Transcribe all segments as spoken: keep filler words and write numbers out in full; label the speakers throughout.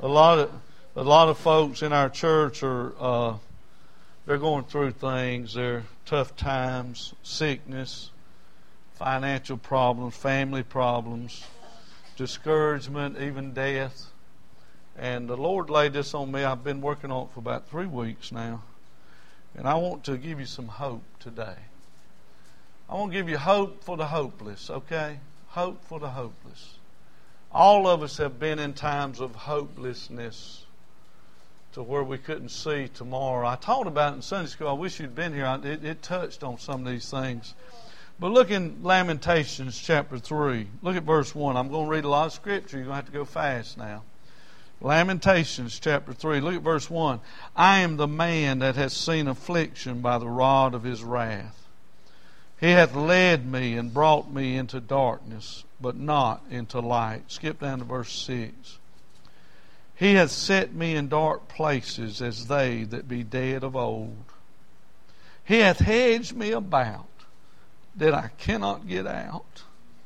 Speaker 1: a lot of a lot of folks in our church are uh, they're going through things. They're tough times, sickness, financial problems, family problems, discouragement, even death. And the Lord laid this on me. I've been working on it for about three weeks now. And I want to give you some hope today. I want to give you hope for the hopeless, okay? Hope for the hopeless. All of us have been in times of hopelessness to where we couldn't see tomorrow. I taught about it in Sunday school. I wish you'd been here. It, it touched on some of these things. But look in Lamentations chapter three. Look at verse one. I'm going to read a lot of scripture. You're going to have to go fast now. Lamentations chapter three. Look at verse one. I am the man that has seen affliction by the rod of his wrath. He hath led me and brought me into darkness, but not into light. Skip down to verse six. He hath set me in dark places as they that be dead of old. He hath hedged me about that I cannot get out.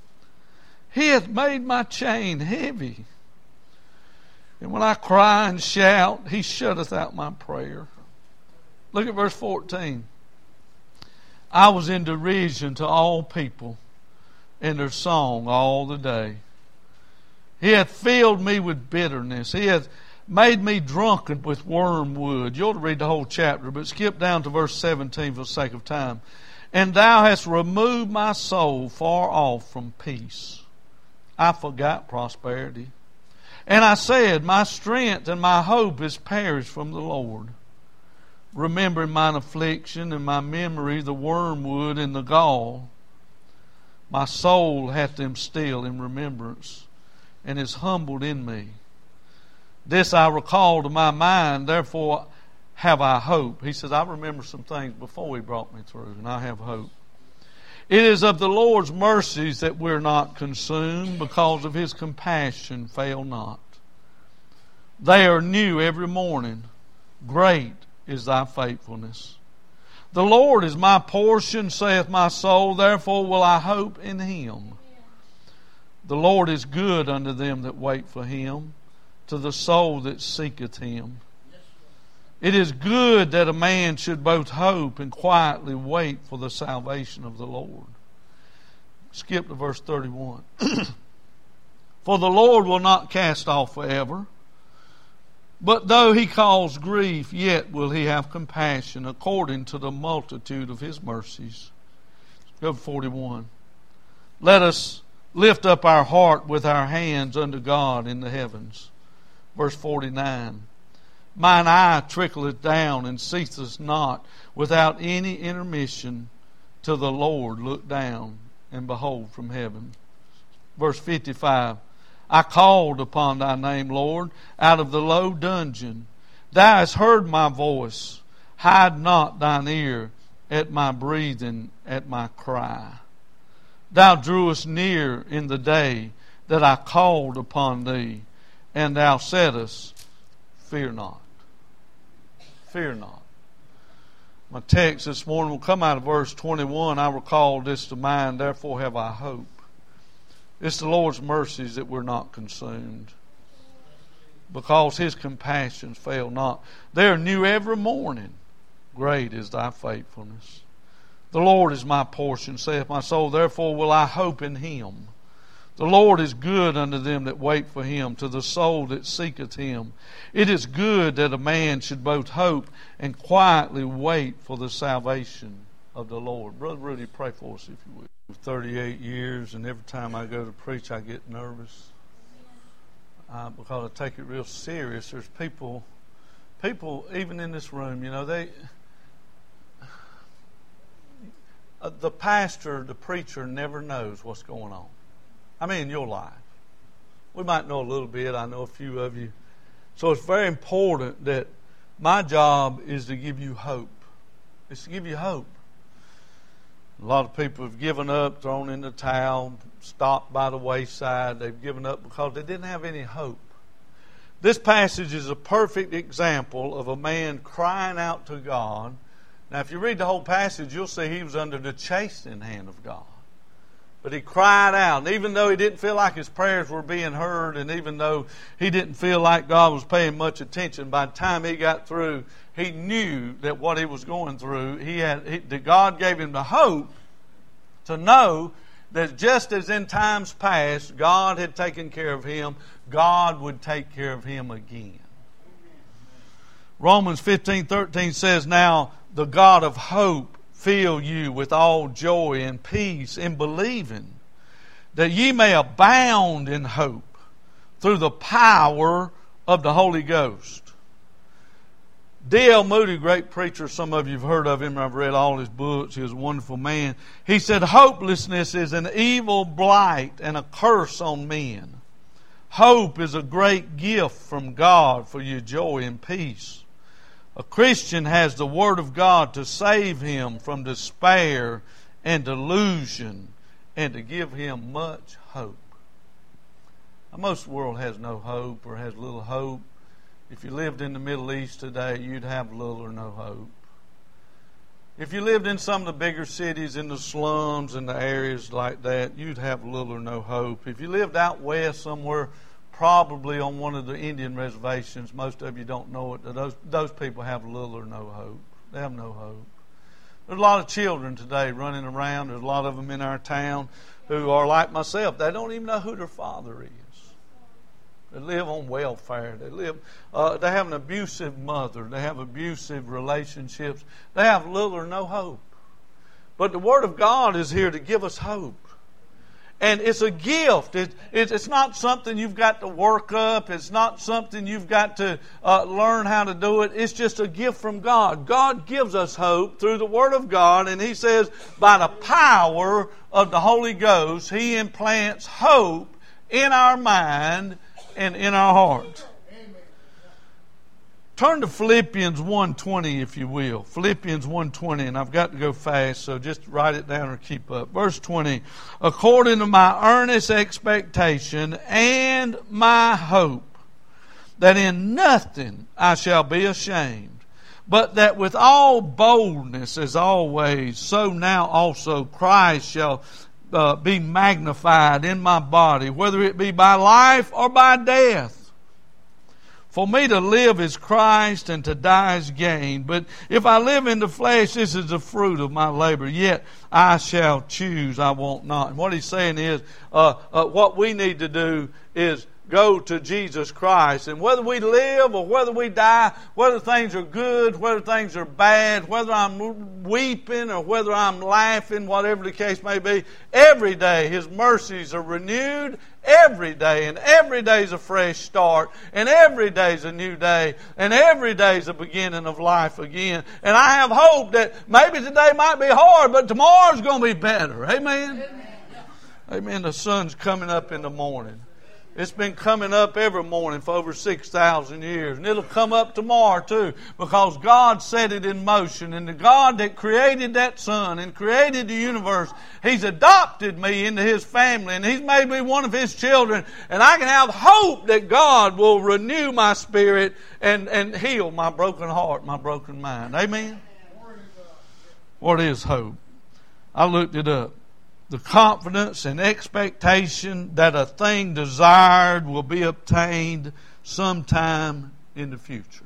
Speaker 1: He hath made my chain heavy. And when I cry and shout, He shutteth out my prayer. Look at verse fourteen. I was in derision to all people, and their song all the day. He hath filled me with bitterness. He hath made me drunken with wormwood. You ought to read the whole chapter, but skip down to verse seventeen for the sake of time. And thou hast removed my soul far off from peace. I forgot prosperity. And I said, my strength and my hope is perished from the Lord. Remembering mine affliction and my memory, the wormwood and the gall. My soul hath them still in remembrance, and is humbled in me. This I recall to my mind, therefore have I hope. He says, I remember some things before He brought me through, and I have hope. It is of the Lord's mercies that we're not consumed, because of His compassion fail not. They are new every morning. Great is thy faithfulness. The Lord is my portion, saith my soul, therefore will I hope in Him. The Lord is good unto them that wait for Him, to the soul that seeketh Him. It is good that a man should both hope and quietly wait for the salvation of the Lord. Skip to verse thirty-one. For the Lord will not cast off forever, but though He cause grief, yet will He have compassion according to the multitude of His mercies. Go to forty-one. Let us lift up our heart with our hands unto God in the heavens. Verse forty-nine. Mine eye trickleth down and ceaseth not without any intermission till the Lord look down and behold from heaven. Verse fifty-five. I called upon thy name, Lord, out of the low dungeon. Thou hast heard my voice. Hide not thine ear at my breathing, at my cry. Thou drewest near in the day that I called upon thee, and thou saidest, fear not. Fear not. My text this morning will come out of verse twenty-one. I recall this to mind, therefore have I hope. It's the Lord's mercies that we're not consumed, because His compassions fail not. They are new every morning. Great is thy faithfulness. The Lord is my portion, saith my soul, therefore will I hope in Him. The Lord is good unto them that wait for Him, to the soul that seeketh Him. It is good that a man should both hope and quietly wait for the salvation of the Lord. Brother Rudy, pray for us if you would. thirty-eight years, and every time I go to preach I get nervous uh, because I take it real serious. There's people, people even in this room, you know, they... Uh, the pastor, the preacher never knows what's going on. I mean, in your life. We might know a little bit. I know a few of you. So it's very important that my job is to give you hope. It's to give you hope. A lot of people have given up, thrown in the towel, stopped by the wayside. They've given up because they didn't have any hope. This passage is a perfect example of a man crying out to God. Now, if you read the whole passage, you'll see he was under the chastening hand of God. But he cried out. And even though he didn't feel like his prayers were being heard, and even though he didn't feel like God was paying much attention, by the time he got through, he knew that what he was going through, he had he, that God gave him the hope to know that just as in times past God had taken care of him, God would take care of him again. Romans fifteen thirteen says, "Now the God of hope fill you with all joy and peace in believing, that ye may abound in hope through the power of the Holy Ghost." D L Moody, great preacher, some of you have heard of him. I've read all his books. He was a wonderful man. He said, "Hopelessness is an evil blight and a curse on men. Hope is a great gift from God for your joy and peace. A Christian has the Word of God to save him from despair and delusion and to give him much hope." Now, most of the world has no hope or has little hope. If you lived in the Middle East today, you'd have little or no hope. If you lived in some of the bigger cities, in the slums and the areas like that, you'd have little or no hope. If you lived out west somewhere, probably on one of the Indian reservations, most of you don't know it, those, those people have little or no hope. They have no hope. There's a lot of children today running around. There's a lot of them in our town who are like myself. They don't even know who their father is. They live on welfare. They live. Uh, they have an abusive mother. They have abusive relationships. They have little or no hope. But the Word of God is here to give us hope. And it's a gift. It, it, it's not something you've got to work up. It's not something you've got to uh, learn how to do it. It's just a gift from God. God gives us hope through the Word of God. And He says, by the power of the Holy Ghost, He implants hope in our mind and in our heart. Turn to Philippians one twenty, if you will. Philippians one twenty, and I've got to go fast, so just write it down or keep up. Verse twenty, "According to my earnest expectation and my hope, that in nothing I shall be ashamed, but that with all boldness as always, so now also Christ shall Uh, be magnified in my body, whether it be by life or by death. For me to live is Christ, and to die is gain. But if I live in the flesh, this is the fruit of my labor. Yet I shall choose, I won't not." And what he's saying is, uh, uh, what we need to do is go to Jesus Christ. And whether we live or whether we die, whether things are good, whether things are bad, whether I'm weeping or whether I'm laughing, whatever the case may be, every day His mercies are renewed. Every day. And every day is a fresh start. And every day is a new day. And every day is a beginning of life again. And I have hope that maybe today might be hard, but tomorrow's going to be better. Amen? Amen. Amen. The sun's coming up in the morning. It's been coming up every morning for over six thousand years. And it'll come up tomorrow too, because God set it in motion. And the God that created that sun and created the universe, He's adopted me into His family. And He's made me one of His children. And I can have hope that God will renew my spirit and, and heal my broken heart, my broken mind. Amen? What is hope? I looked it up. The confidence and expectation that a thing desired will be obtained sometime in the future.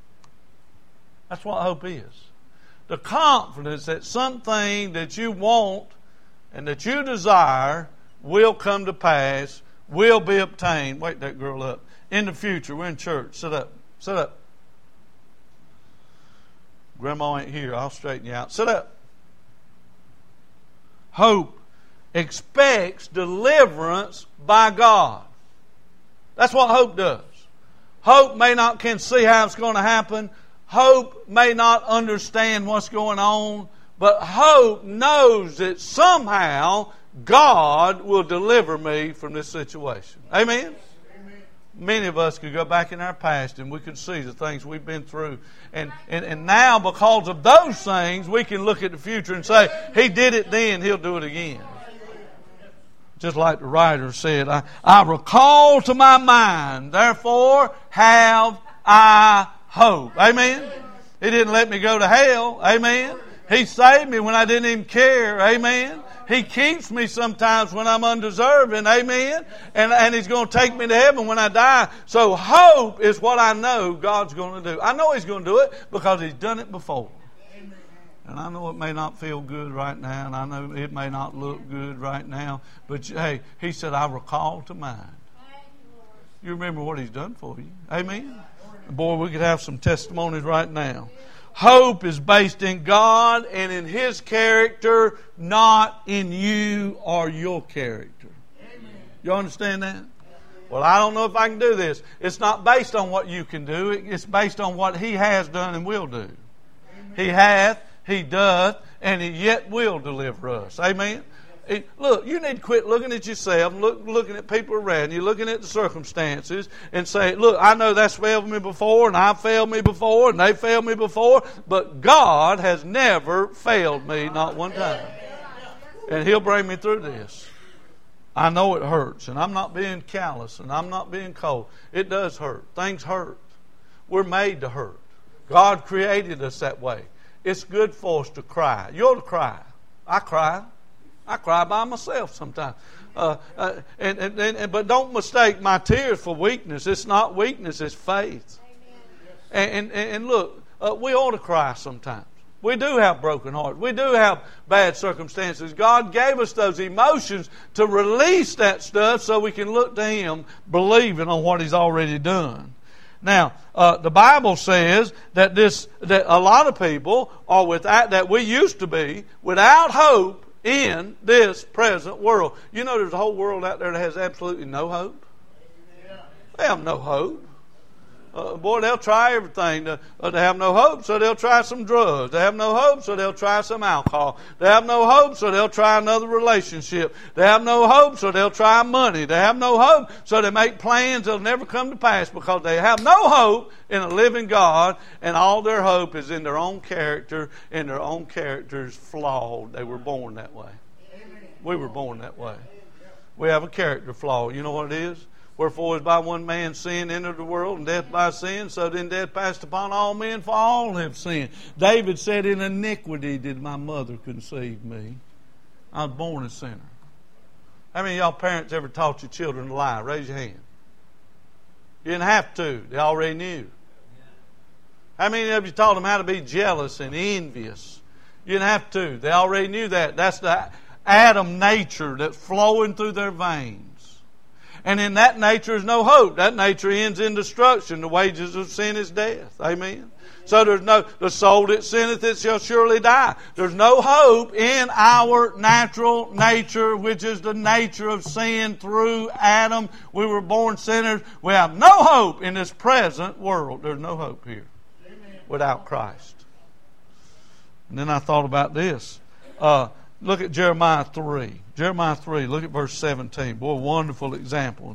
Speaker 1: That's what hope is. The confidence that something that you want and that you desire will come to pass, will be obtained. Wake that girl up. In the future. We're in church. Sit up. Sit up. Grandma ain't here. I'll straighten you out. Sit up. Hope expects deliverance by God. That's what hope does. Hope may not can see how it's going to happen. Hope may not understand what's going on. But hope knows that somehow God will deliver me from this situation. Amen? Amen. Many of us could go back in our past and we could see the things we've been through. And, and, and now because of those things, we can look at the future and say, He did it then, He'll do it again. Just like the writer said, I, I recall to my mind, therefore have I hope. Amen? He didn't let me go to hell. Amen? He saved me when I didn't even care. Amen? He He keeps me sometimes when I'm undeserving. Amen. And, and He's going to take me to heaven when I die. So hope is what I know God's going to do. I know He's going to do it because He's done it before. And I know it may not feel good right now, and I know it may not look good right now, but hey, He said, I recall to mind. You remember what He's done for you. Amen? Boy, we could have some testimonies right now. Hope is based in God and in His character, not in you or your character. You understand that? Well, I don't know if I can do this. It's not based on what you can do. It's based on what He has done and will do. He hath, He doth, and He yet will deliver us. Amen? It, look, you need to quit looking at yourself, look, looking at people around you, looking at the circumstances, and say, look, I know that's failed me before, and I've failed me before, and they failed me before, but God has never failed me, not one time. And He'll bring me through this. I know it hurts, and I'm not being callous, and I'm not being cold. It does hurt. Things hurt. We're made to hurt. God created us that way. It's good for us to cry. You ought to cry. I cry. I cry by myself sometimes. Uh, uh, and, and, and, but don't mistake my tears for weakness. It's not weakness, it's faith. And, and, and look, uh, we ought to cry sometimes. We do have broken hearts. We do have bad circumstances. God gave us those emotions to release that stuff so we can look to Him believing on what He's already done. Now, uh, the Bible says that this that a lot of people are without, that we used to be, without hope in this present world. You know there's a whole world out there that has absolutely no hope. They have no hope. Uh, boy, they'll try everything to, uh, to have no hope, so they'll try some drugs. They have no hope, so they'll try some alcohol. They have no hope, so they'll try another relationship. They have no hope, so they'll try money. They have no hope, so they make plans that'll never come to pass because they have no hope in a living God, and all their hope is in their own character, and their own character is flawed. They were born that way. We were born that way. We have a character flaw. You know what it is? Wherefore, as by one man sin entered the world, and death by sin, so then death passed upon all men, for all have sinned. David said, in iniquity did my mother conceive me. I was born a sinner. How many of y'all parents ever taught your children to lie? Raise your hand. You didn't have to. They already knew. How many of you taught them how to be jealous and envious? You didn't have to. They already knew that. That's the Adam nature that's flowing through their veins. And in that nature is no hope. That nature ends in destruction. The wages of sin is death. Amen. So there's no, the soul that sinneth, it shall surely die. There's no hope in our natural nature, which is the nature of sin through Adam. We were born sinners. We have no hope in this present world. There's no hope here without Christ. And then I thought about this. Uh, look at Jeremiah three. Jeremiah three, look at verse seventeen. Boy, wonderful example.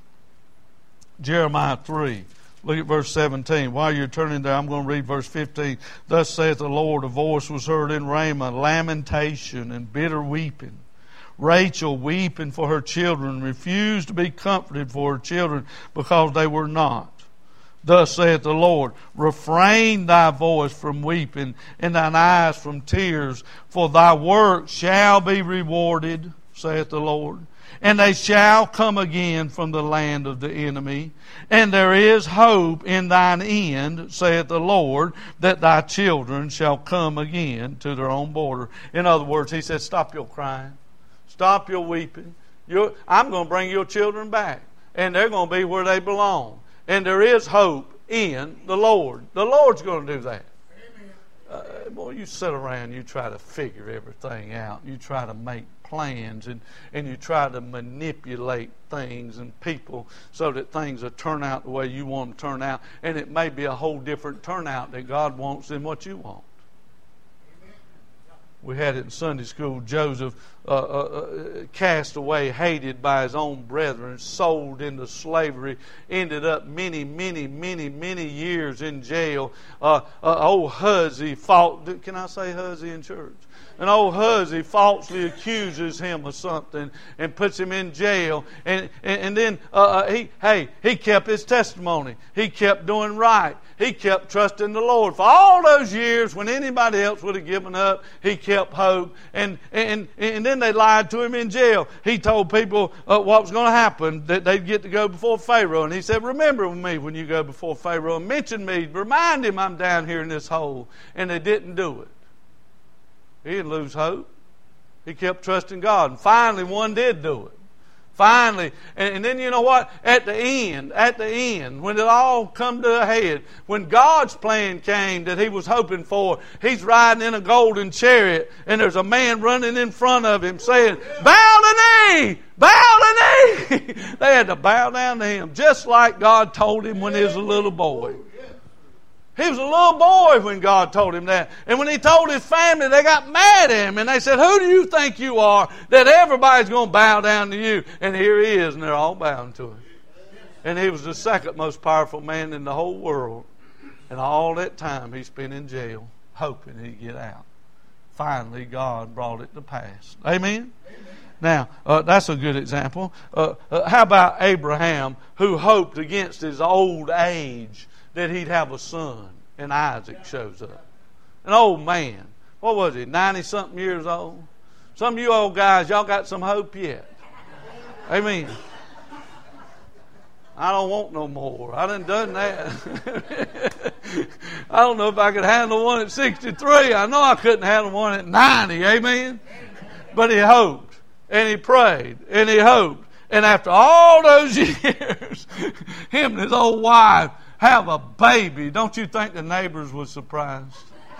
Speaker 1: Jeremiah three, look at verse seventeen. While you're turning there, I'm going to read verse fifteen. Thus saith the Lord, a voice was heard in Ramah, lamentation and bitter weeping. Rachel weeping for her children, refused to be comforted for her children because they were not. Thus saith the Lord, refrain thy voice from weeping and thine eyes from tears, for thy work shall be rewarded, saith the Lord. And they shall come again from the land of the enemy. And there is hope in thine end, saith the Lord, that thy children shall come again to their own border. In other words, He said, stop your crying. Stop your weeping. You're, I'm going to bring your children back. And they're going to be where they belong. And there is hope in the Lord. The Lord's going to do that. Uh, boy, you sit around, you try to figure everything out. You try to make plans and, and you try to manipulate things and people so that things will turn out the way you want them to turn out. And it may be a whole different turnout that God wants than what you want. We had it in Sunday school. Joseph uh, uh, cast away, hated by his own brethren, sold into slavery, ended up many, many, many, many years in jail. Uh, uh, old Huzzy fought. Can I say Huzzy in church? And old Huzzy falsely accuses him of something and puts him in jail. And and, and then uh, he hey he kept his testimony. He kept doing right. He kept trusting the Lord for all those years when anybody else would have given up. He kept hope. And and and then they lied to him in jail. He told people uh, what was going to happen, that they'd get to go before Pharaoh. And he said, "Remember me when you go before Pharaoh, and mention me. Remind him I'm down here in this hole." And they didn't do it. He didn't lose hope. He kept trusting God. And finally, one did do it. Finally. And, and then you know what? At the end, at the end, when it all come to a head, when God's plan came that he was hoping for, he's riding in a golden chariot, and there's a man running in front of him saying, "Bow the knee! Bow the knee!" They had to bow down to him, just like God told him when he was a little boy. He was a little boy when God told him that. And when he told his family, they got mad at him. And they said, "Who do you think you are that everybody's going to bow down to you?" And here he is, and they're all bowing to him. And he was the second most powerful man in the whole world. And all that time he spent in jail, hoping he'd get out. Finally, God brought it to pass. Amen? Amen. Now, uh, that's a good example. Uh, uh, how about Abraham, who hoped against his old age that he'd have a son, and Isaac shows up. An old man. What was he, ninety-something years old? Some of you old guys, y'all got some hope yet. Amen. I don't want no more. I done done that. I don't know if I could handle one at sixty-three. I know I couldn't handle one at ninety. Amen. But he hoped, and he prayed, and he hoped. And after all those years, him and his old wife have a baby. Don't you think the neighbors were surprised?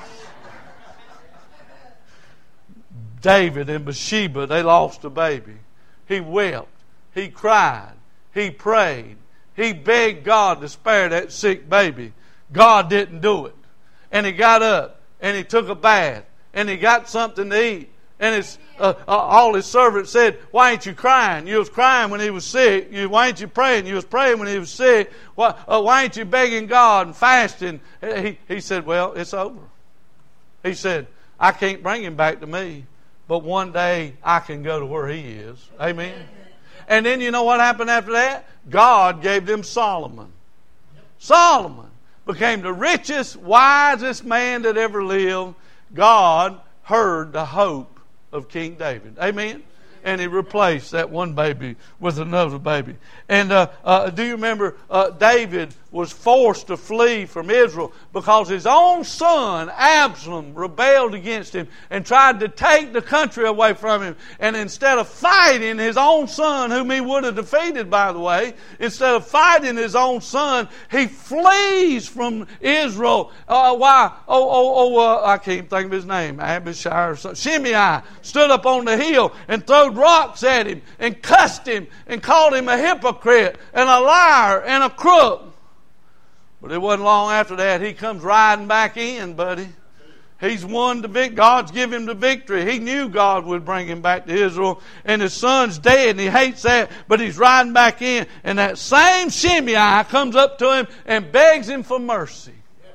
Speaker 1: David and Bathsheba, they lost a baby. He wept. He cried. He prayed. He begged God to spare that sick baby. God didn't do it. And he got up and he took a bath and he got something to eat. And his, uh, uh, all his servants said, "Why ain't you crying? You was crying when he was sick. You, why ain't you praying? You was praying when he was sick. Why, uh, why ain't you begging God and fasting?" He, he said, "Well, it's over." He said, "I can't bring him back to me, but one day I can go to where he is." Amen. And then you know what happened after that? God gave them Solomon. Solomon became the richest, wisest man that ever lived. God heard the hope of King David. Amen. And he replaced that one baby with another baby. And uh, uh, do you remember uh, David was forced to flee from Israel because his own son Absalom rebelled against him and tried to take the country away from him. And instead of fighting his own son, whom he would have defeated, by the way, instead of fighting his own son, he flees from Israel. Uh, why? Oh, oh, oh! Uh, I can't think of his name. Abishai or something. Shimei stood up on the hill and threw rocks at him and cussed him and called him a hypocrite and a liar and a crook. But it wasn't long after that he comes riding back in, buddy. He's won the victory. God's given him the victory. He knew God would bring him back to Israel, and his son's dead, and he hates that, but he's riding back in, and that same Shimei comes up to him and begs him for mercy.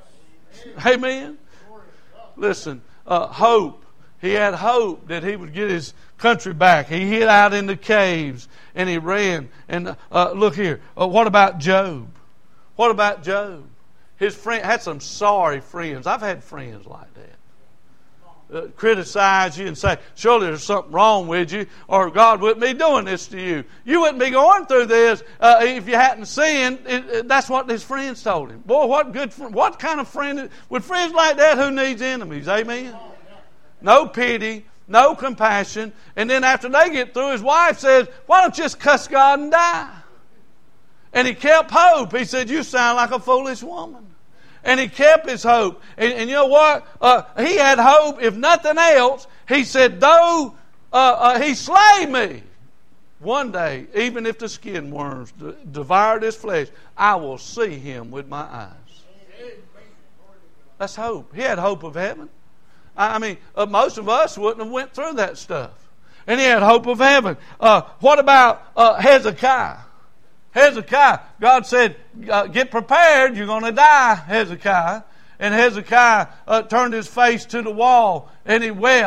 Speaker 1: Amen? Listen, uh, hope. He had hope that he would get his country back. He hid out in the caves and he ran. And uh, look here. Uh, what about Job? What about Job? His friend had some sorry friends. I've had friends like that. Uh, criticize you and say, "Surely there's something wrong with you, or God wouldn't be doing this to you. You wouldn't be going through this uh, if you hadn't sinned." It, it, that's what his friends told him. Boy, what good, what kind of friend? With friends like that, who needs enemies? Amen. No pity, no compassion. And then after they get through, his wife says, "Why don't you just cuss God and die?" And he kept hope. He said, "You sound like a foolish woman." And he kept his hope. And, and you know what? Uh, he had hope. If nothing else, he said, "Though uh, uh, he slay me, one day, even if the skin worms de- devour his flesh, I will see him with my eyes." That's hope. He had hope of heaven. I mean, uh, most of us wouldn't have went through that stuff. And he had hope of heaven. Uh, what about uh, Hezekiah? Hezekiah, God said, uh, "Get prepared, you're going to die, Hezekiah." And Hezekiah uh, turned his face to the wall and he wept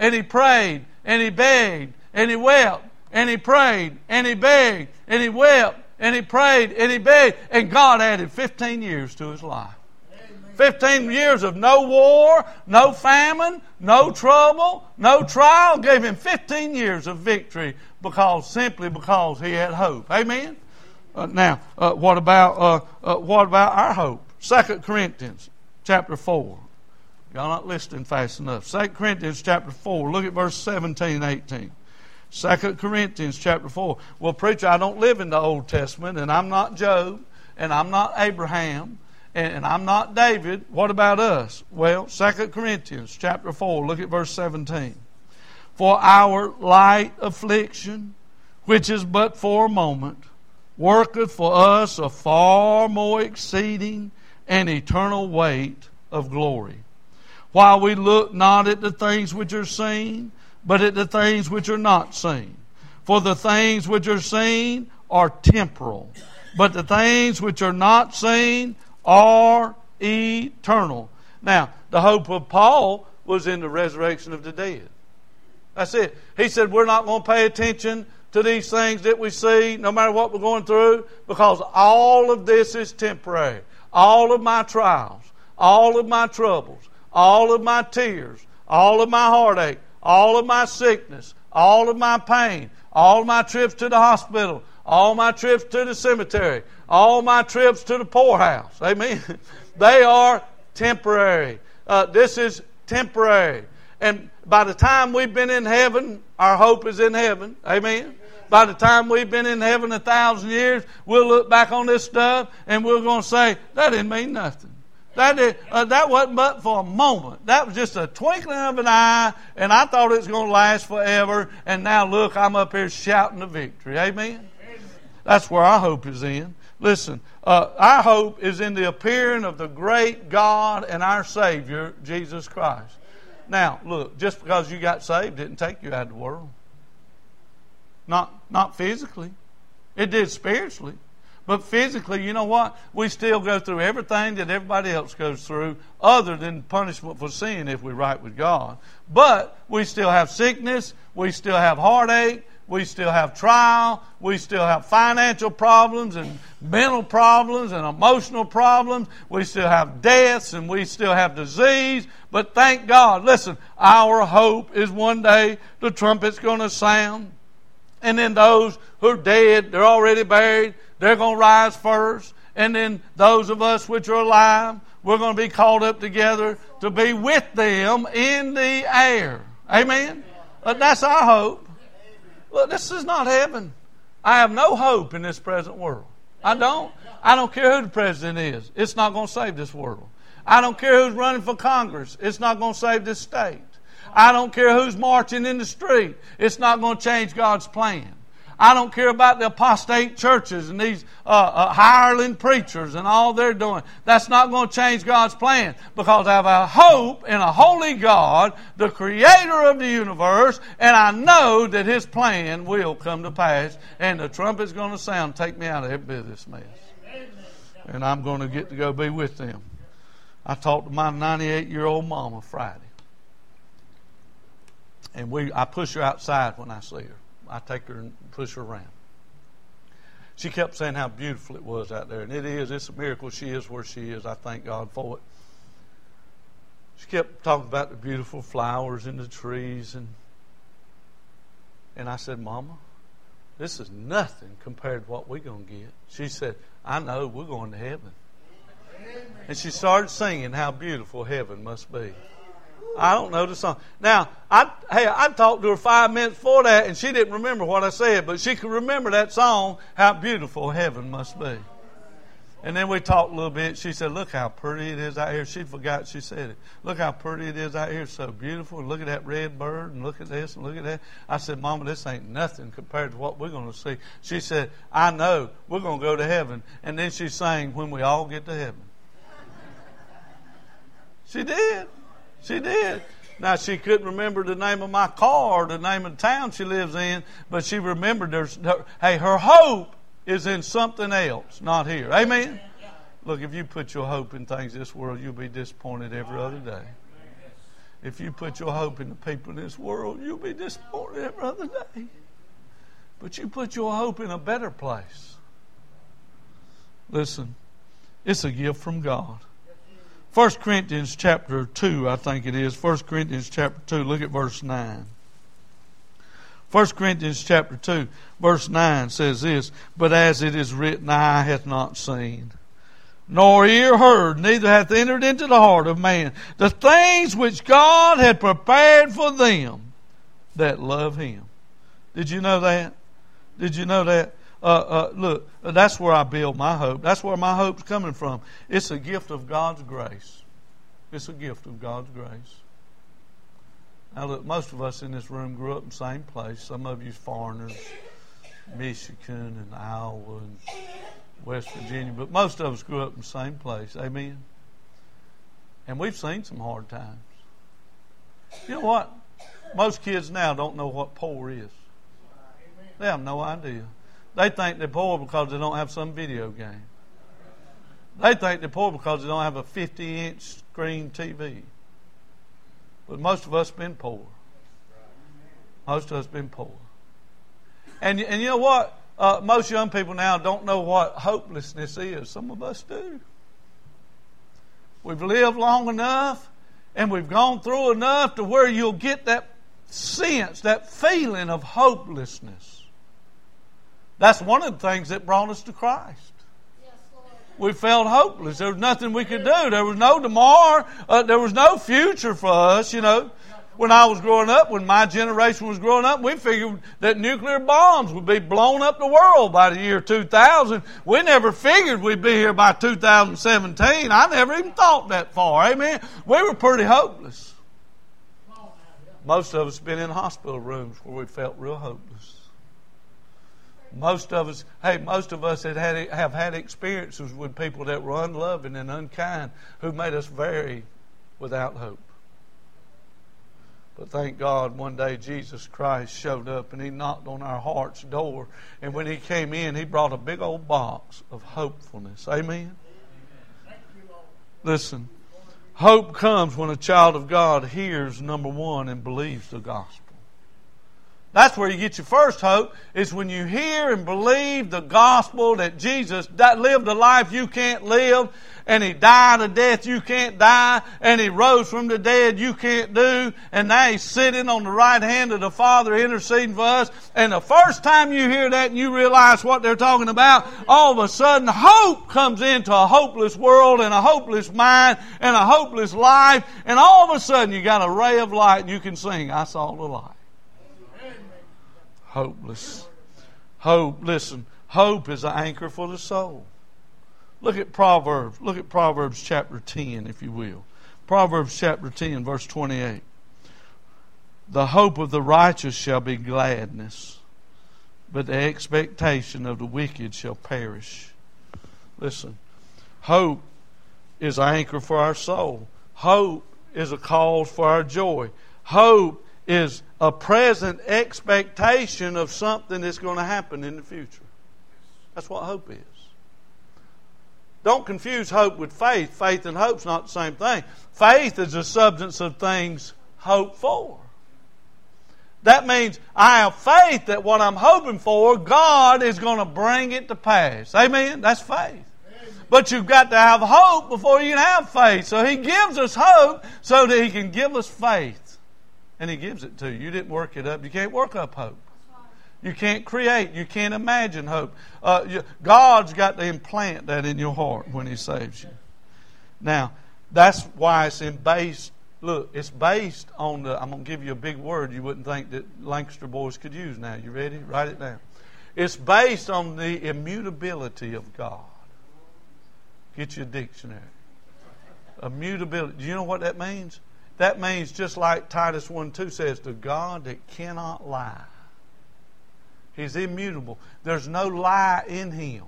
Speaker 1: and he prayed, and he begged, and he wept, and he prayed, and he begged, and he wept, and he prayed, and he begged, and God added fifteen years to his life. fifteen years of no war, no famine, no trouble, no trial. Gave him fifteen years of victory because simply because he had hope. Amen? Uh, now, uh, what about uh, uh, what about our hope? Second Corinthians chapter four. Y'all not listening fast enough. Second Corinthians chapter four. Look at verse seventeen and eighteen. Second Corinthians chapter four. Well, preacher, I don't live in the Old Testament, and I'm not Job, and I'm not Abraham, and I'm not David. What about us? Well, Second Corinthians chapter four, look at verse seventeen. For our light affliction, which is but for a moment, worketh for us a far more exceeding and eternal weight of glory. While we look not at the things which are seen, but at the things which are not seen. For the things which are seen are temporal, but the things which are not seen are eternal. Now, the hope of Paul was in the resurrection of the dead. That's it. He said, we're not going to pay attention to these things that we see, no matter what we're going through, because all of this is temporary. All of my trials, all of my troubles, all of my tears, all of my heartache, all of my sickness, all of my pain, all of my trips to the hospital, all my trips to the cemetery, all my trips to the poorhouse. Amen. They are temporary. Uh, this is temporary. And by the time we've been in heaven, our hope is in heaven. Amen. By the time we've been in heaven a thousand years, we'll look back on this stuff and we're going to say, that didn't mean nothing. That did, uh, that wasn't but for a moment. That was just a twinkling of an eye, and I thought it was going to last forever. And now look, I'm up here shouting the victory. Amen? That's where our hope is in. Listen, uh, our hope is in the appearing of the great God and our Savior, Jesus Christ. Now, look, just because you got saved didn't take you out of the world. Not, not physically. It did spiritually. But physically, you know what? We still go through everything that everybody else goes through other than punishment for sin if we're right with God. But we still have sickness. We still have heartache. We still have trial. We still have financial problems and mental problems and emotional problems. We still have deaths and we still have disease. But thank God, listen, our hope is one day the trumpet's going to sound. And then those who are dead, they're already buried, they're going to rise first. And then those of us which are alive, we're going to be called up together to be with them in the air. Amen? But that's our hope. Look, this is not heaven. I have no hope in this present world. I don't. I don't care who the president is. It's not going to save this world. I don't care who's running for Congress. It's not going to save this state. I don't care who's marching in the street. It's not going to change God's plan. I don't care about the apostate churches and these uh, uh, hireling preachers and all they're doing. That's not going to change God's plan, because I have a hope in a holy God, the creator of the universe, and I know that His plan will come to pass, and the trumpet's going to sound, take me out of every bit of this mess. And I'm going to get to go be with them. I talked to my ninety-eight-year-old mama Friday. And we, I push her outside when I see her. I take her and push her around. She kept saying how beautiful it was out there. And it is. It's a miracle she is where she is. I thank God for it. She kept talking about the beautiful flowers and the trees. And, and I said, Mama, this is nothing compared to what we're going to get. She said, I know, we're going to heaven. Amen. And she started singing how beautiful heaven must be. I don't know the song. Now, I hey, I talked to her five minutes before that, and she didn't remember what I said, but she could remember that song, How Beautiful Heaven Must Be. And then we talked a little bit. She said, look how pretty it is out here. She forgot she said it. Look how pretty it is out here. It's so beautiful. And look at that red bird, and look at this, and look at that. I said, Mama, this ain't nothing compared to what we're going to see. She said, I know. We're going to go to heaven. And then she sang, When We All Get to Heaven. She did. She did. Now, she couldn't remember the name of my car or the name of the town she lives in, but she remembered there's, her, hey, her hope is in something else, not here. Amen? Look, if you put your hope in things this world, you'll be disappointed every other day. If you put your hope in the people in this world, you'll be disappointed every other day. But you put your hope in a better place. Listen, it's a gift from God. First Corinthians chapter two, I think it is. First Corinthians chapter two, look at verse nine. First Corinthians chapter two, verse nine says this, "But as it is written, eye hath not seen, nor ear heard, neither hath entered into the heart of man, the things which God had prepared for them that love Him." Did you know that? Did you know that? Uh, uh, look, that's where I build my hope. That's where my hope's coming from. It's a gift of God's grace. It's a gift of God's grace. Now look, most of us in this room grew up in the same place. Some of you foreigners, Michigan and Iowa and West Virginia, but most of us grew up in the same place. Amen? And we've seen some hard times. You know what? Most kids now don't know what poor is. They have no idea. They think they're poor because they don't have some video game. They think they're poor because they don't have a fifty-inch screen T V. But most of us have been poor. Most of us have been poor. And, and you know what? Uh, most young people now don't know what hopelessness is. Some of us do. We've lived long enough and we've gone through enough to where you'll get that sense, that feeling of hopelessness. That's one of the things that brought us to Christ. We felt hopeless. There was nothing we could do. There was no tomorrow. Uh, there was no future for us, you know. When I was growing up, when my generation was growing up, we figured that nuclear bombs would be blown up the world by the year two thousand. We never figured we'd be here by two thousand seventeen. I never even thought that far. Amen. We were pretty hopeless. Most of us have been in hospital rooms where we felt real hopeless. Most of us, hey, most of us had had, have had experiences with people that were unloving and unkind who made us very without hope. But thank God one day Jesus Christ showed up and He knocked on our heart's door. And when He came in, He brought a big old box of hopefulness. Amen? Listen, hope comes when a child of God hears, number one, and believes the gospel. That's where you get your first hope, is when you hear and believe the gospel that Jesus lived a life you can't live, and He died a death you can't die, and He rose from the dead you can't do, and now He's sitting on the right hand of the Father interceding for us. And the first time you hear that and you realize what they're talking about, all of a sudden hope comes into a hopeless world and a hopeless mind and a hopeless life, and all of a sudden you got a ray of light and you can sing, "I saw the light." Hopeless. Hope, listen, hope is an anchor for the soul. Look at Proverbs. Look at Proverbs chapter ten, if you will. Proverbs chapter ten, verse twenty-eight. "The hope of the righteous shall be gladness, but the expectation of the wicked shall perish." Listen, hope is an anchor for our soul. Hope is a cause for our joy. Hope is a present expectation of something that's going to happen in the future. That's what hope is. Don't confuse hope with faith. Faith and hope's not the same thing. Faith is the substance of things hoped for. That means I have faith that what I'm hoping for, God is going to bring it to pass. Amen? That's faith. But you've got to have hope before you can have faith. So He gives us hope so that He can give us faith. And He gives it to you. You didn't work it up. You can't work up hope. You can't create. You can't imagine hope. Uh, you, God's got to implant that in your heart when He saves you. Now, that's why it's in based. Look, it's based on the. I'm going to give you a big word you wouldn't think that Lancaster boys could use. Now, you ready? Write it down. It's based on the immutability of God. Get you a dictionary. Immutability. Do you know what that means? That means, just like Titus one two says, the God that cannot lie. He's immutable. There's no lie in Him.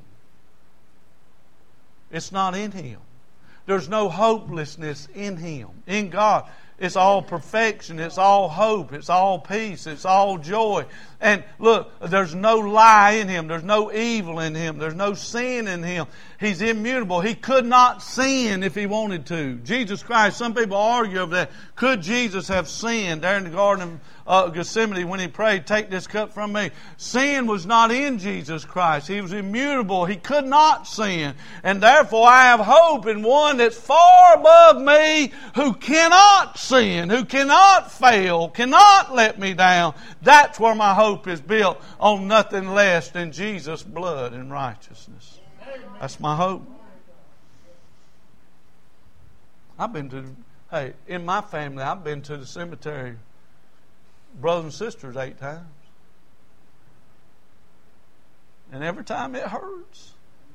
Speaker 1: It's not in Him. There's no hopelessness in Him, in God. It's all perfection. It's all hope. It's all peace. It's all joy. And look, there's no lie in Him. There's no evil in Him. There's no sin in Him. He's immutable. He could not sin if He wanted to. Jesus Christ, some people argue over that. Could Jesus have sinned there in the Garden of uh, Gethsemane when He prayed, take this cup from me? Sin was not in Jesus Christ. He was immutable. He could not sin. And therefore I have hope in one that's far above me, who cannot sin, who cannot fail, cannot let me down. That's where my hope is built, on nothing less than Jesus' blood and righteousness. That's my hope. I've been to, hey, in my family, I've been to the cemetery, brothers and sisters, eight times. And every time it hurts.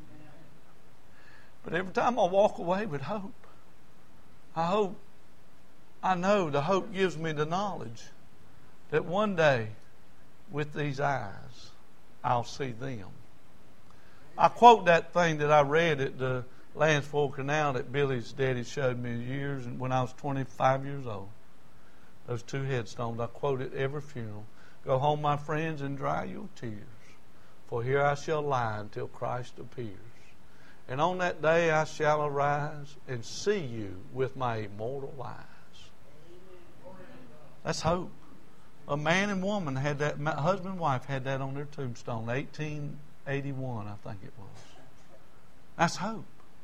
Speaker 1: But every time I walk away with hope. I hope, I know the hope gives me the knowledge that one day, with these eyes, I'll see them. I quote that thing that I read at the Lansford Canal that Billy's daddy showed me years when I was twenty-five years old. Those two headstones, I quote it every funeral. Go home, my friends, and dry your tears, for here I shall lie until Christ appears. And on that day I shall arise and see you with my immortal eyes. That's hope. A man and woman had that, husband and wife had that on their tombstone, eighteen eighty-one, I think it was. That's hope.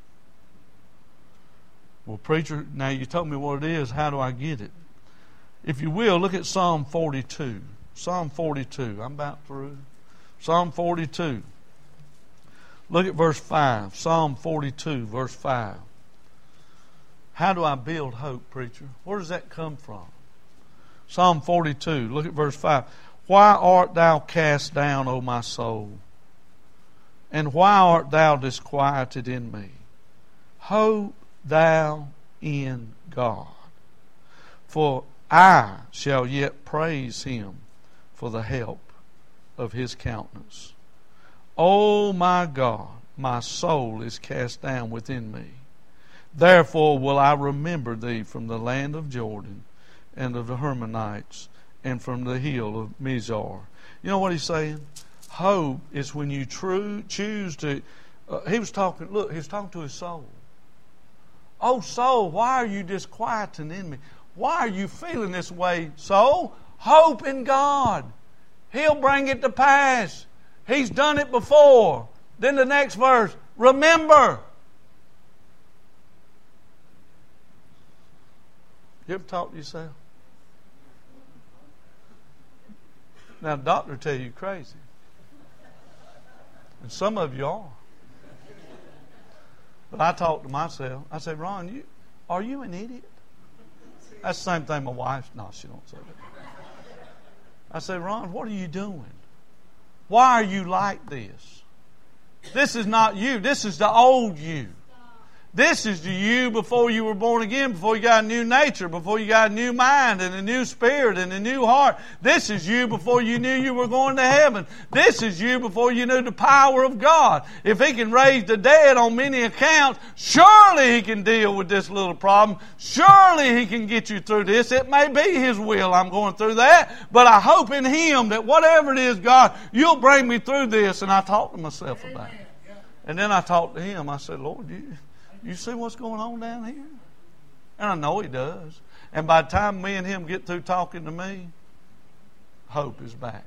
Speaker 1: Well, preacher, now you told me what it is. How do I get it? If you will, look at Psalm forty-two. Psalm forty-two. I'm about through. Psalm forty-two. Look at verse five. Psalm forty-two, verse five. How do I build hope, preacher? Where does that come from? Psalm forty-two, look at verse five. Why art thou cast down, O my soul? And why art thou disquieted in me? Hope thou in God, for I shall yet praise Him for the help of His countenance. O my God, my soul is cast down within me. Therefore will I remember Thee from the land of Jordan, and of the Hermonites, and from the hill of Mizar. You know what he's saying? Hope is when you true choose to. Uh, he was talking. Look, he was talking to his soul. Oh, soul, why are you disquieting in me? Why are you feeling this way, soul? Hope in God. He'll bring it to pass. He's done it before. Then the next verse, remember. You ever talk to yourself? Now, the doctor will tell you you're crazy. And some of you are. But I talk to myself. I say, Ron, you, are you an idiot? That's the same thing my wife... No, she don't say that. I say, Ron, what are you doing? Why are you like this? This is not you. This is the old you. This is the you before you were born again, before you got a new nature, before you got a new mind and a new spirit and a new heart. This is you before you knew you were going to heaven. This is you before you knew the power of God. If He can raise the dead on many accounts, surely He can deal with this little problem. Surely He can get you through this. It may be His will I'm going through that, but I hope in Him that whatever it is, God, You'll bring me through this. And I talk to myself about it. And then I talk to Him. I said, Lord, you... You see what's going on down here? And I know He does. And by the time me and Him get through talking to me, hope is back.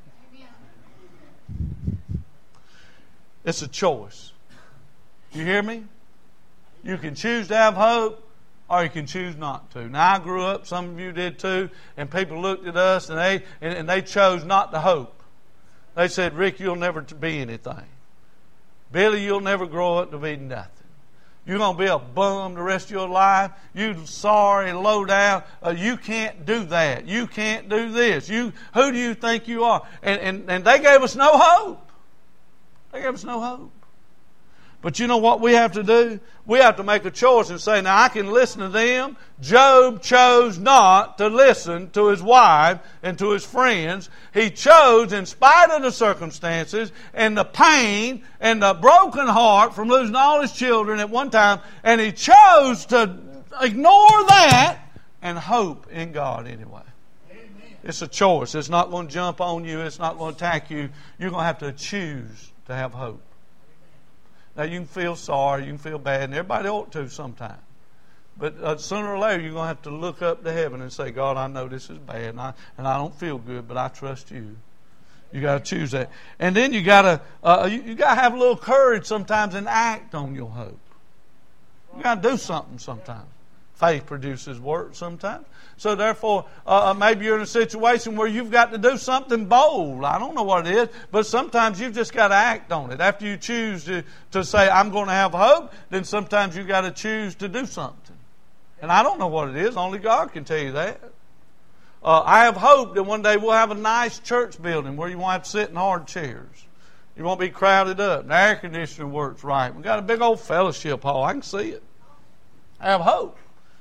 Speaker 1: It's a choice. You hear me? You can choose to have hope, or you can choose not to. Now, I grew up, some of you did too, and people looked at us and they, and, and they chose not to hope. They said, Rick, you'll never be anything. Billy, you'll never grow up to be nothing. You're going to be a bum the rest of your life. You sorry, low down. Uh, you can't do that. You can't do this. You, who do you think you are? And, and, and they gave us no hope. They gave us no hope. But you know what we have to do? We have to make a choice and say, now I can listen to them. Job chose not to listen to his wife and to his friends. He chose, in spite of the circumstances and the pain and the broken heart from losing all his children at one time, and he chose to ignore that and hope in God anyway. It's a choice. It's not going to jump on you. It's not going to attack you. You're going to have to choose to have hope. Now, you can feel sorry. You can feel bad. And everybody ought to sometime. But uh, sooner or later, you're going to have to look up to heaven and say, God, I know this is bad. And I, and I don't feel good, but I trust you. You got to choose that. And then you got to uh, you, you got to have a little courage sometimes and act on your hope. You got to do something sometimes. Faith produces work sometimes. So therefore, uh, maybe you're in a situation where you've got to do something bold. I don't know what it is, but sometimes you've just got to act on it. After you choose to, to say, I'm going to have hope, then sometimes you've got to choose to do something. And I don't know what it is. Only God can tell you that. Uh, I have hope that one day we'll have a nice church building where you won't have to sit in hard chairs. You won't be crowded up. The air conditioning works right. We've got a big old fellowship hall. I can see it. I have hope.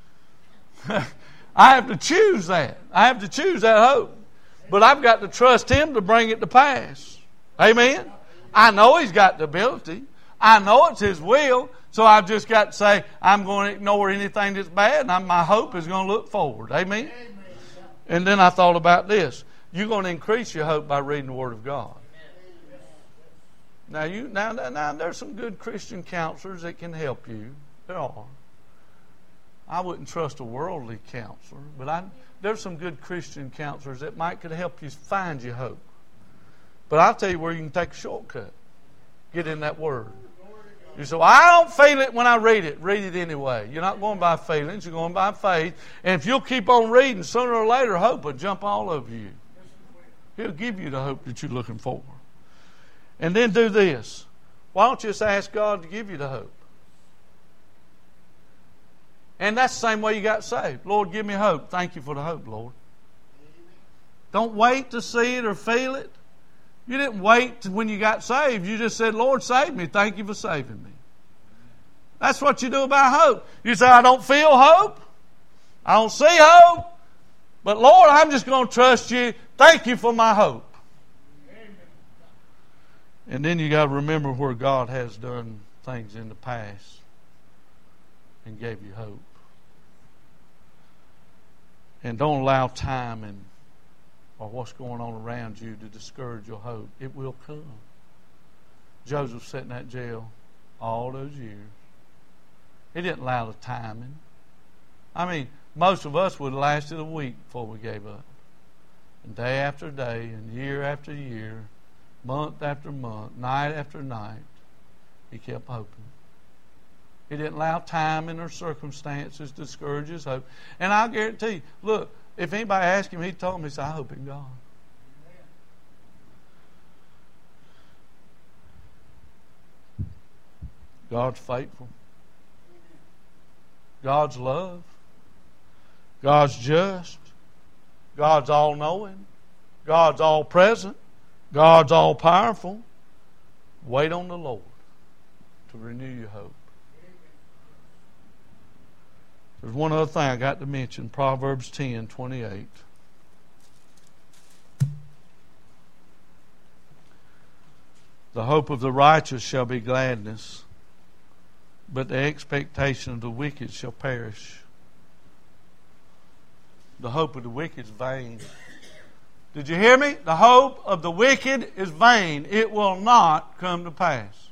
Speaker 1: I have to choose that. I have to choose that hope. But I've got to trust Him to bring it to pass. Amen? I know He's got the ability. I know it's His will. So I've just got to say, I'm going to ignore anything that's bad, and I'm, my hope is going to look forward. Amen? And then I thought about this. You're going to increase your hope by reading the Word of God. Now, you now, now there's some good Christian counselors that can help you. There are. I wouldn't trust a worldly counselor, but I, there's some good Christian counselors that might could help you find your hope. But I'll tell you where you can take a shortcut. Get in that Word. You say, well, I don't feel it when I read it. Read it anyway. You're not going by feelings. You're going by faith. And if you'll keep on reading, sooner or later, hope will jump all over you. He'll give you the hope that you're looking for. And then do this. Why don't you just ask God to give you the hope? And that's the same way you got saved. Lord, give me hope. Thank you for the hope, Lord. Don't wait to see it or feel it. You didn't wait when you got saved. You just said, Lord, save me. Thank you for saving me. That's what you do about hope. You say, I don't feel hope. I don't see hope. But Lord, I'm just going to trust you. Thank you for my hope. And then you got to remember where God has done things in the past and gave you hope. And don't allow time and or what's going on around you to discourage your hope. It will come. Joseph sat in that jail all those years. He didn't allow the timing. I mean, most of us would have lasted a week before we gave up. And day after day, and year after year, month after month, night after night, he kept hoping. He didn't allow timing or circumstances to discourage his hope. And I'll guarantee you, look, if anybody asked him, he told me, he said, I hope in God. God's faithful. God's love. God's just. God's all-knowing. God's all-present. God's all-powerful. Wait on the Lord to renew your hope. There's one other thing I got to mention. Proverbs ten twenty-eight. The hope of the righteous shall be gladness, but the expectation of the wicked shall perish. The hope of the wicked is vain. Did you hear me? The hope of the wicked is vain. It will not come to pass.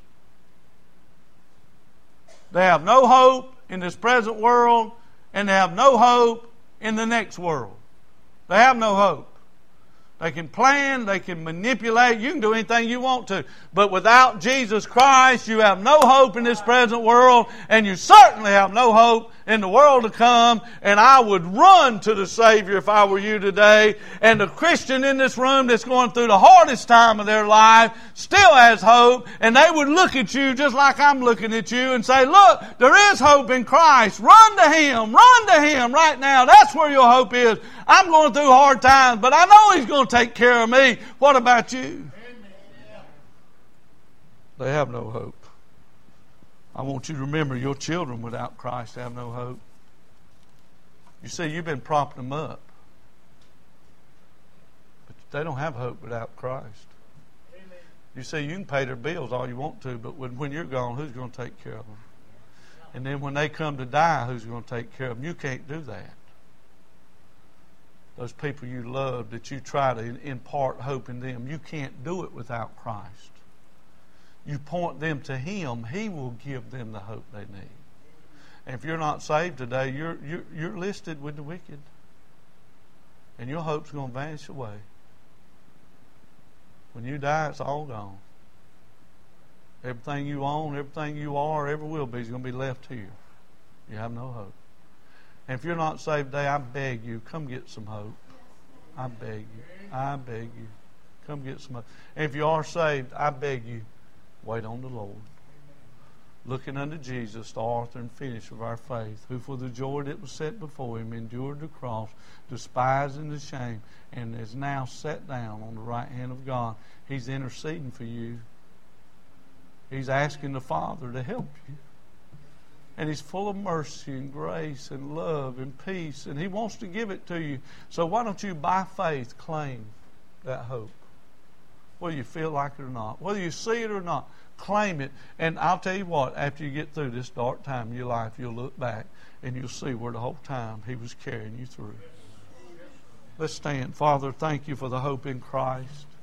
Speaker 1: They have no hope in this present world, and they have no hope in the next world. They have no hope. They can plan, they can manipulate, you can do anything you want to. But without Jesus Christ, you have no hope in this present world, and you certainly have no hope in the world to come. And I would run to the Savior if I were you today. And the Christian in this room that's going through the hardest time of their life still has hope, and they would look at you just like I'm looking at you and say, look, there is hope in Christ. Run to Him. Run to Him right now. That's where your hope is. I'm going through hard times, but I know He's going to take care of me. What about you? They have no hope. I want you to remember your children without Christ have no hope. You see, you've been propping them up. But they don't have hope without Christ. You see, you can pay their bills all you want to, but when, when you're gone, who's going to take care of them? And then when they come to die, who's going to take care of them? You can't do that. those people you love, that you try to impart hope in them. You can't do it without Christ. You point them to Him, He will give them the hope they need. And if you're not saved today, you're, you're, you're listed with the wicked. And your hope's going to vanish away. When you die, it's all gone. Everything you own, everything you are, ever will be, is going to be left here. You have no hope. And if you're not saved today, I beg you, come get some hope. I beg you. I beg you. Come get some hope. And if you are saved, I beg you, wait on the Lord. Looking unto Jesus, the author and finisher of our faith, who for the joy that was set before Him endured the cross, despising the shame, and is now set down on the right hand of God. He's interceding for you. He's asking the Father to help you. And He's full of mercy and grace and love and peace, and He wants to give it to you. So why don't you, by faith, claim that hope? Whether you feel like it or not, whether you see it or not, claim it. And I'll tell you what, after you get through this dark time in your life, you'll look back and you'll see where the whole time He was carrying you through. Let's stand. Father, thank You for the hope in Christ.